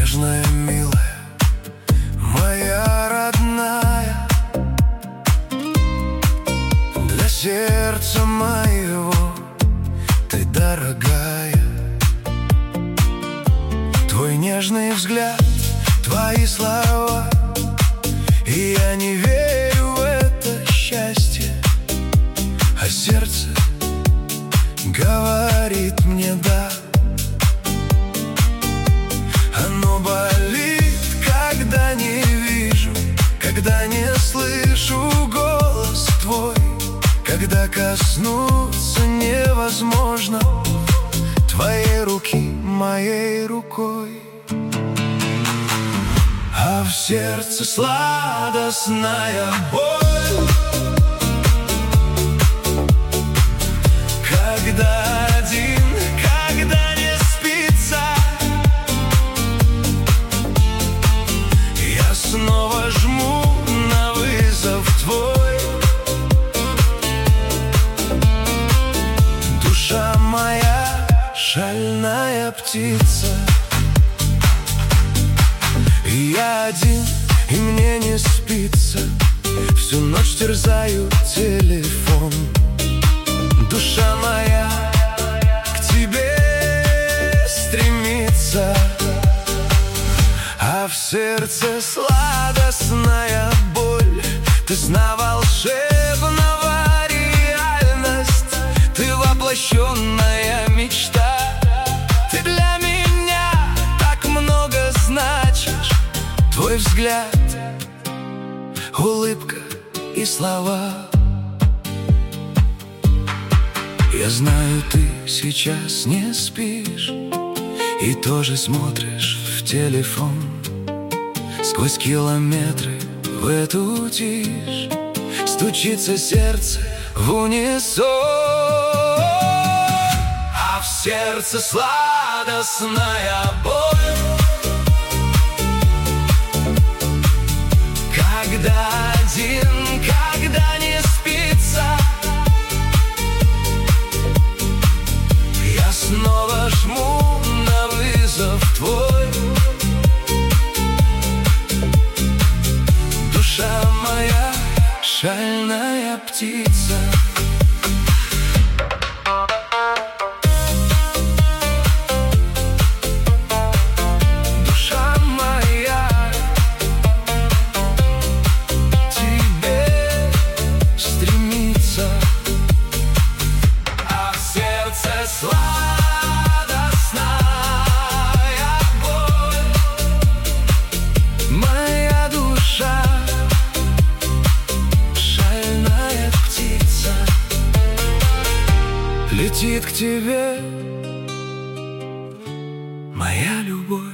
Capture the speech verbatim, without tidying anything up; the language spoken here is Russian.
нежная, милая, моя родная, для сердца моего ты дорогая. Твой нежный взгляд, твои слова, и я не верю в это счастье, а сердце говорит мне да. Оно болит, когда не вижу, когда не слышу голос твой, когда коснуться невозможно твоей руки моей рукой. А в сердце сладостная боль, когда один, когда не спится, я снова жму на вызов твой. Душа моя шальная птица, я один, и мне не спится, всю ночь терзаю телефон. Душа моя к тебе стремится, а в сердце сладостная боль. Ты сна волшебного реальность, ты воплощенная мечта. Ты для меня так много значишь, твой взгляд, улыбка и слова. Я знаю, ты сейчас не спишь и тоже смотришь в телефон. Сквозь километры в эту тишь стучится сердце в унисон. А в сердце сладостная боль, когда один, когда не спится, я снова жму на вызов твой. Душа моя шальная птица. Сладостная боль, моя душа шальная птица, летит к тебе моя любовь.